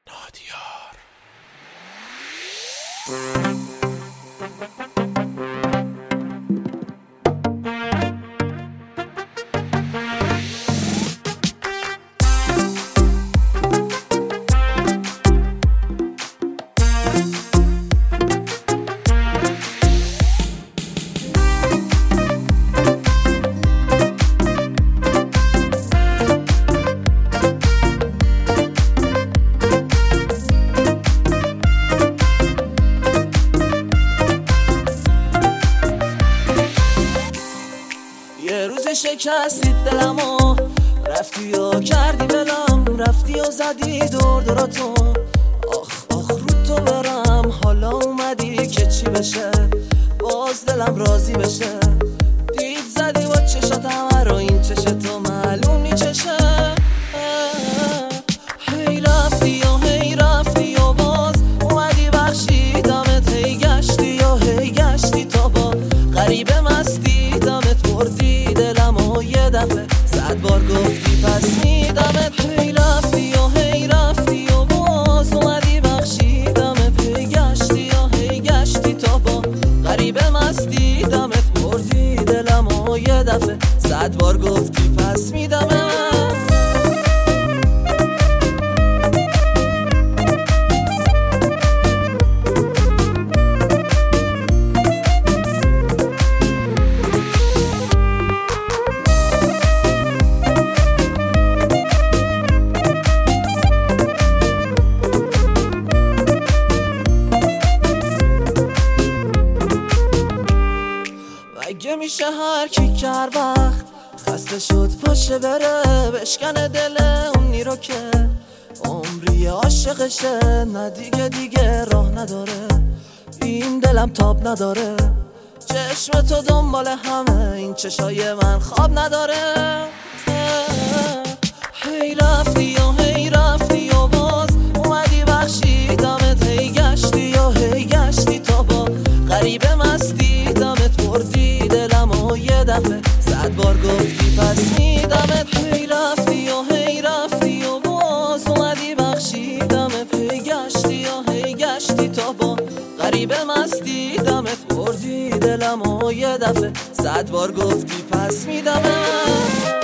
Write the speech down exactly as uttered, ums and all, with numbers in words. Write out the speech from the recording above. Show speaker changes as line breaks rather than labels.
نادیار.
یه روز شکستید دلمو، رفتی و کردی ولم، رفتی و زدی دور دوراتو. آخ آخ رو تو برم، حالا اومدی که چی بشه، باز دلم راضی بشه. دید زدی و چشات همه رو، این چش تو معلوم نی چشه. هی رفتی و هی رفتی و باز اومدی بخشیدمت، هی گشتی و هی گشتی تا با غریبه مستی دمت بردی دلم و یه دفعه صد بار گفتی پس میدمت. هی رفتی و هی رفتی و باز اومدی بخشیدمت، هی گشتی و هی گشتی تا با غریبه مستی دمت بردی دلم و یه دفعه صد بار گفتی پس میدمت. مگه میشه هر کی که هر وقت خسته شد پاشه بره بشکنه دل اونی رو که عمری عاشقشه؟ نه دیگه دیگه راه نداره، این دلم تاب نداره. چشم تو دنبال همه این چشای من خواب نداره. هی رفتی و هی رفتی و باز اومدی بخشیدمت، هی گشتی و هی گشتی تا با غریبه مستی دمت بردی دلم و یه دفعه صد بار گفتی پس میدمت. هی رفتی و هی رفتی و باز اومدی بخشیدمت، هی گشتی و هی گشتی تا با غریبه مستی دمت بردی دلم و یه دفعه صد بار گفتی پس میدمت.